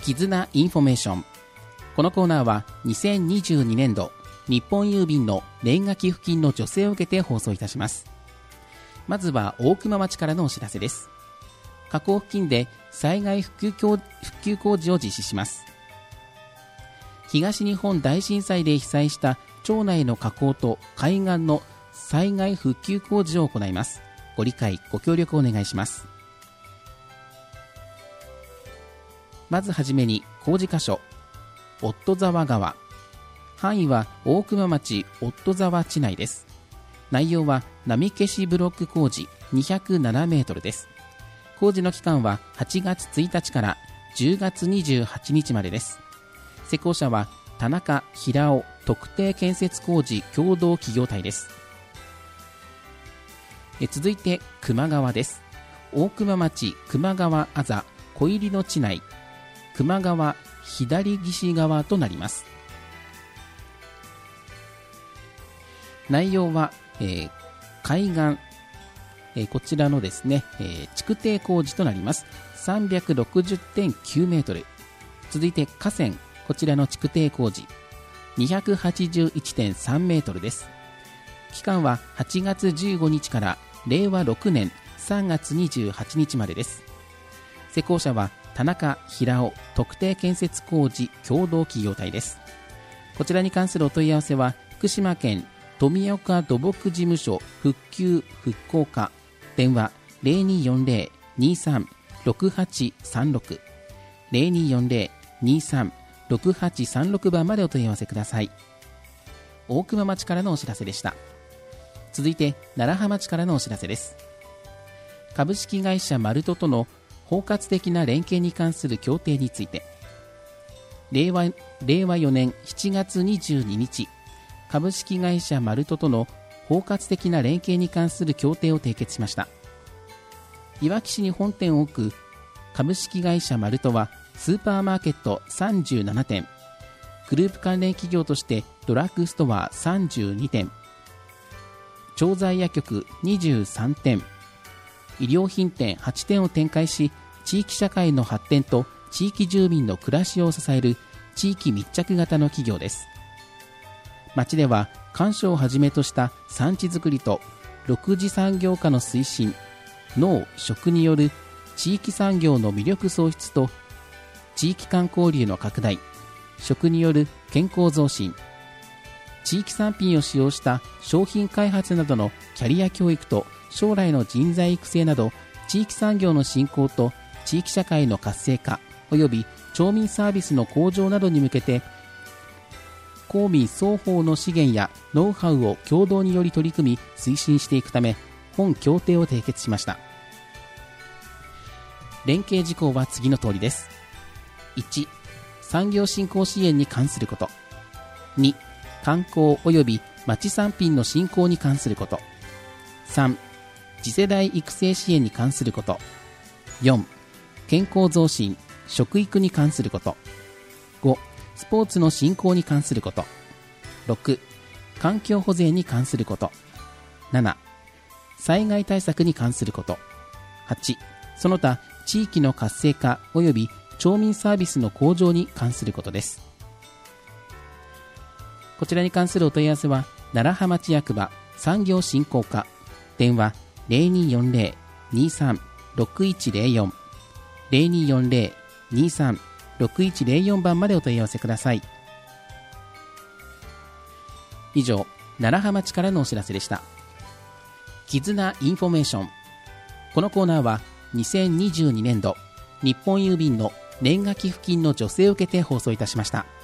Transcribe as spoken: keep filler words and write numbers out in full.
絆インフォメーション。このコーナーはにせんにじゅうにねんど日本郵便の年賀寄付金の助成を受けて放送いたします。まずは大熊町からのお知らせです。河口付近で災害復旧工、復旧工事を実施します。東日本大震災で被災した町内の河口と海岸の災害復旧工事を行います。ご理解ご協力お願いします。まずはじめに工事箇所、夫沢川、範囲は大熊町夫沢地内です。内容は波消しブロック工事にひゃくななメートルです。工事の期間ははちがつついたちからじゅうがつにじゅうはちにちまでです。施工者は田中平尾特定建設工事共同企業体です。え続いて球磨川です。大熊町球磨川あざ小入の地内、球磨川左岸側となります。内容は、えー、海岸、えー、こちらのですね、えー、築堤工事となります。さんびゃくろくじゅってんきゅうメートル。続いて河川、こちらの築堤工事 にひゃくはちじゅういってんさんメートルです。期間ははちがつじゅうごにちかられいわろくねんさんがつにじゅうはちにちまでです。施工者は田中平尾特定建設工事共同企業体です。こちらに関するお問い合わせは福島県富岡土木事務所復旧復興課、電話 ゼロにーよんゼロ にーさん ろくはちさんろく ゼロにーよんゼロ にーさん ろくはちさんろく 番までお問い合わせください。大熊町からのお知らせでした。続いて楢葉町からのお知らせです。株式会社マルトとの包括的な連携に関する協定について、令和、令和よねんしちがつにじゅうににち、株式会社マルトとの包括的な連携に関する協定を締結しました。いわき市に本店を置く株式会社マルトはスーパーマーケットさんじゅうななてん、グループ関連企業としてドラッグストアさんじゅうにてん、調剤薬局にじゅうさんてん、衣料品店はちてんを展開し、地域社会の発展と地域住民の暮らしを支える地域密着型の企業です。町では官所をはじめとした産地づくりと六次産業化の推進、農・食による地域産業の魅力創出と地域間交流の拡大、食による健康増進、地域産品を使用した商品開発などのキャリア教育と将来の人材育成など地域産業の振興と地域社会の活性化及び町民サービスの向上などに向けて公民双方の資源やノウハウを共同により取り組み推進していくため本協定を締結しました。連携事項は次の通りです。いち、産業振興支援に関すること。に、観光及び町産品の振興に関すること。さん、次世代育成支援に関すること。よん、健康増進・食育に関すること。ご、スポーツの振興に関すること。ろく、環境保全に関すること。なな、災害対策に関すること。はち、その他地域の活性化及び町民サービスの向上に関することです。こちらに関するお問い合わせは楢葉町役場産業振興課、電話 ゼロにーよんゼロ にーさん ろくいちゼロよん ゼロにーよんゼロ にーさん ろくいちゼロよん 番までお問い合わせください。以上、楢葉町からのお知らせでした。絆インフォメーション。このコーナーはにせんにじゅうにねんど日本郵便の年賀寄付金の助成を受けて放送いたしました。